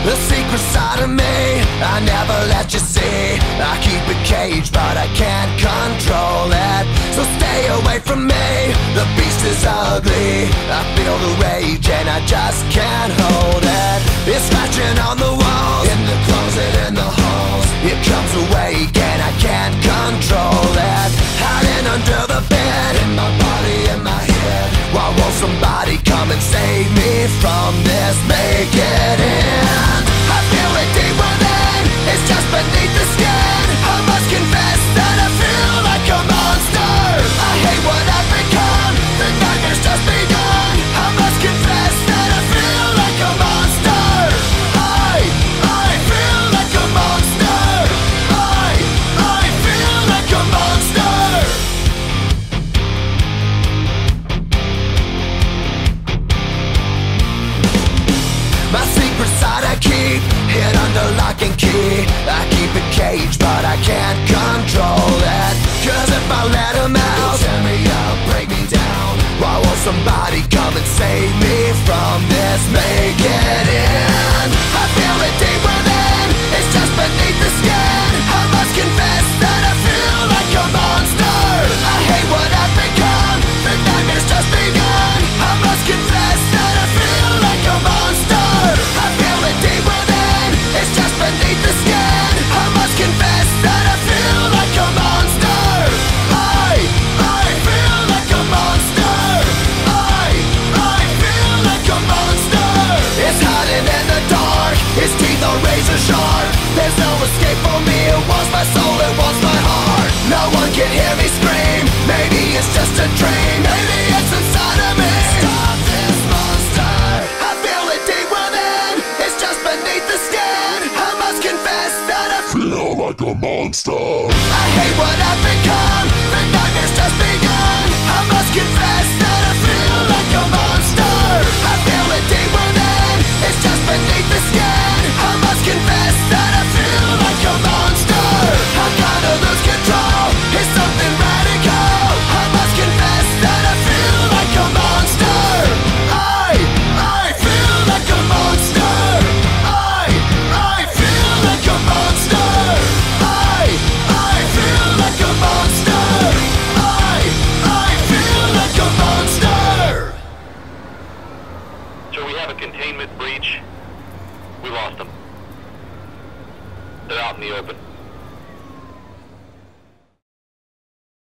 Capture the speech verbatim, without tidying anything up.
The secret side of me, I never let you see. I keep it caged, but I can't control it. So stay away from me, the beast is ugly. I feel the rage and I just can't hold it. It's scratching on the walls, in the closet, in the halls. It comes awake and I can't control it. Hiding under the bed, in my body, in my head. Why won't somebody come and save me from this? Make it end. I feel it deep within, it's just beneath the skin. I must confess that I feel like a monster. I hate what I've become, the nightmare's just begun. I must confess that I feel like a monster. I, I feel like a monster. I, I feel like a monster. My secret side I keep hid under lock and key. I keep it caged, but I can't control it. Cause if I let him out, he'll tear me up, break me down. Why won't somebody come and save me from this? Make it end. I feel it deep within, it's just beneath the skin. I must confess that I feel like a monster. I hate what I've become, the nightmare's just begun. I must confess that I feel like a monster. I feel it deep within, it's just beneath the skin. I must confess that I feel like a monster. I, I feel like a monster. I, I feel like a monster. It's hiding in the dark, its teeth are razor sharp. There's no escape for me, it wants my soul, it wants my heart. No one can hear me scream, maybe it's just a dream. Maybe it's inside of me. Stop this monster. I feel it deep within, it's just beneath the skin. I must confess that I feel like a monster. I hate what I've become, the nightmare's just begun. I must confess that I feel like a monster. I feel it deep within, it's just beneath the skin. I must confess that I feel like a monster. I gotta lose control, it's something radical. I must confess that I feel like a monster. I, I feel like a monster. I, I feel like a monster. I, I feel like a monster. I, I feel like a monster. So we have a containment breach. We lost them. They're out in the open.